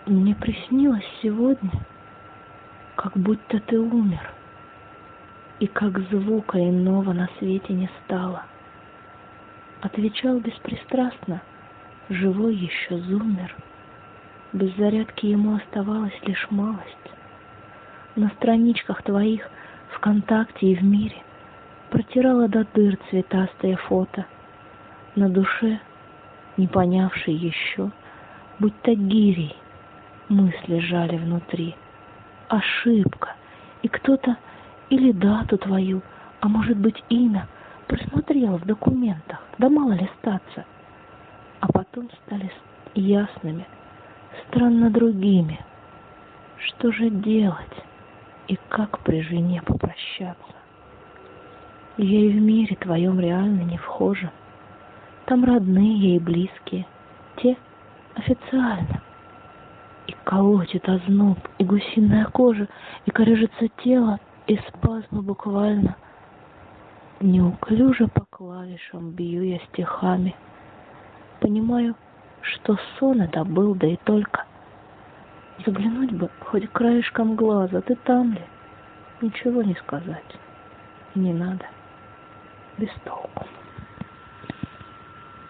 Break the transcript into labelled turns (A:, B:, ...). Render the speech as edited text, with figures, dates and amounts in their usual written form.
A: Мне приснилось сегодня, как будто ты умер, и как звука иного на свете не стало. Отвечал беспристрастно, живой еще зумер. Без зарядки ему оставалась лишь малость. На страничках твоих ВКонтакте и в мире протирала до дыр цветастое фото. На душе, не понявшей еще, будто гирей, мысли жали внутри. Ошибка, и кто-то или дату твою, а может быть имя, просмотрел в документах, да мало ли статься. А потом стали ясными, странно другими. Что же делать и как при жене попрощаться? Я и в мире твоем реально не вхожа. Там родные и близкие, те официально. И колотит озноб, и гусиная кожа, и корежится тело, и спазмы буквально. Неуклюже по клавишам бью я стихами. Понимаю, что сон это был, да и только. Заглянуть бы хоть краешком глаза, ты там ли? Ничего не сказать. Не надо. Без толку.